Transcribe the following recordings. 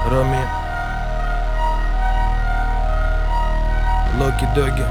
Роми, Локи Доги,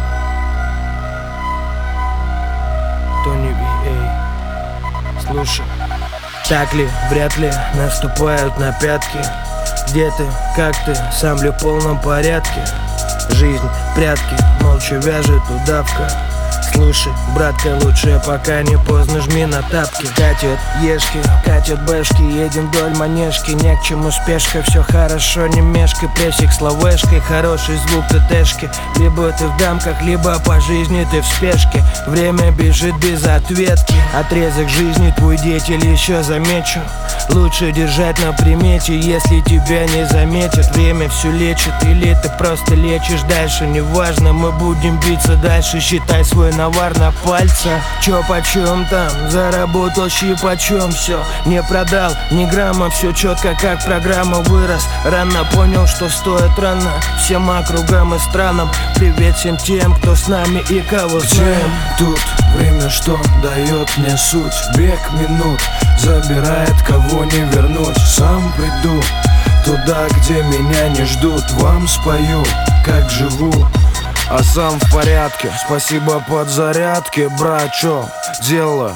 Тони Ви. Слушай, так ли, вряд ли наступают на пятки? Где ты, как ты, сам ли в полном порядке? Жизнь, прятки, молча вяжет удавка. Слушай, братка, лучше пока не поздно жми на тапки. Катят ешки, катят бэшки, едем вдоль манежки. Не к чему спешка, все хорошо, не мешкай. Прессик с ловешкой, хороший звук ТТшки. Либо ты в дамках, либо по жизни ты в спешке. Время бежит без ответки. Отрезок жизни твой деятель еще замечу. Лучше держать на примете, если тебя не заметят. Время все лечит, или ты просто лечишь дальше. Неважно, мы будем биться дальше. Считай свой навар на пальцах. Чё почем там, заработал щипачом. Все, не продал ни грамма, все четко как программа. Вырос, рано понял, что стоит рано. Всем округам и странам привет всем тем, кто с нами и кого знаем. Тут время, что дает мне суть. Бег минут забирает, кого не вернуть. Сам приду туда, где меня не ждут. Вам спою, как живу, а сам в порядке. Спасибо подзарядке, брачо. Дело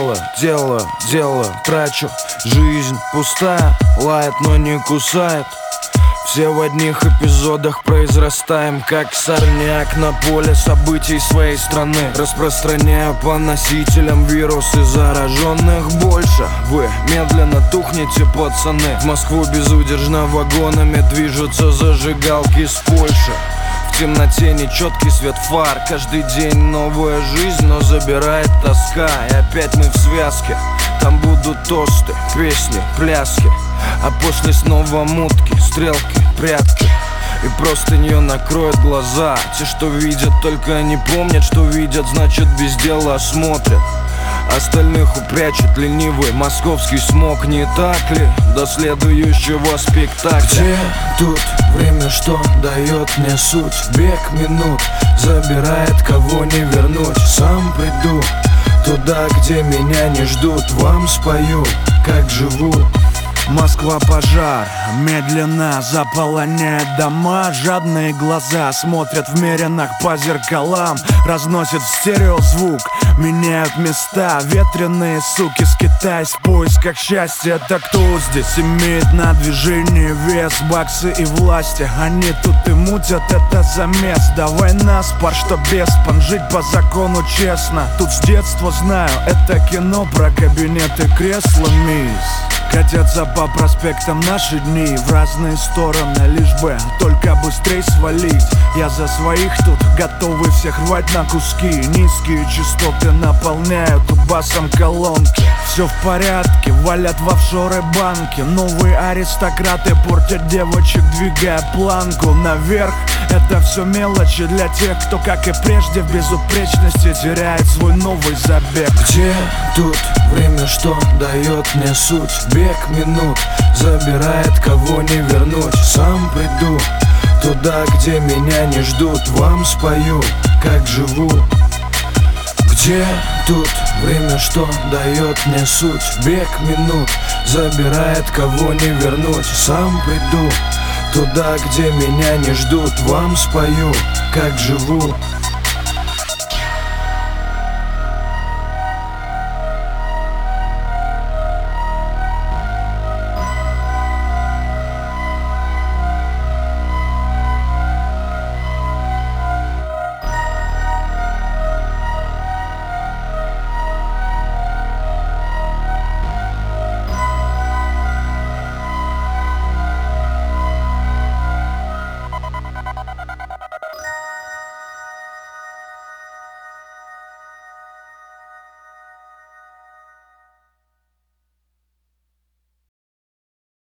трачу. Жизнь пустая, лает, но не кусает. Все в одних эпизодах произрастаем, как сорняк на поле событий своей страны. Распространяя по носителям вирусы, зараженных больше. Вы медленно тухнете, пацаны. В Москву безудержно вагонами движутся зажигалки с Польши. В темноте нечеткий свет фар. Каждый день новая жизнь, но забирает тоска. И опять мы в связке. Там будут тосты, песни, пляски. А после снова мутки, стрелки, прятки. И простынью накроют глаза. Те, что видят, только они помнят, что видят. Значит, без дела смотрят. Остальных упрячет ленивый московский смог. Не так ли? До следующего спектакля. Где тут время, что дает мне суть? Бег минут забирает, кого не вернуть. Сам приду туда, где меня не ждут. Вам спою, как живу. Москва пожар, медленно заполоняет дома. Жадные глаза смотрят в меринах по зеркалам. Разносят в стерео звук, меняют места. Ветреные суки скитаясь в поисках счастья. Это кто здесь имеет на движении вес? Баксы и власти, они тут и мутят это замес. Давай наспор, что беспон, жить по закону честно. Тут с детства знаю, это кино про кабинеты креслами. Катятся по проспектам наши дни в разные стороны, лишь бы только быстрей свалить. Я за своих тут, готовый всех рвать на куски. Низкие частоты наполняют басом колонки. Все в порядке, валят в офшоры банки. Новые аристократы портят девочек, двигая планку наверх. Это все мелочи для тех, кто, как и прежде, в безупречности теряет свой новый забег. Где тут время, что дает мне суть? Бег минут забирает, кого не вернуть. Сам приду туда, где меня не ждут. Вам спою, как живу. Где тут время, что дает мне суть? Бег минут забирает, кого не вернуть. Сам приду туда, где меня не ждут. Вам спою, как живу.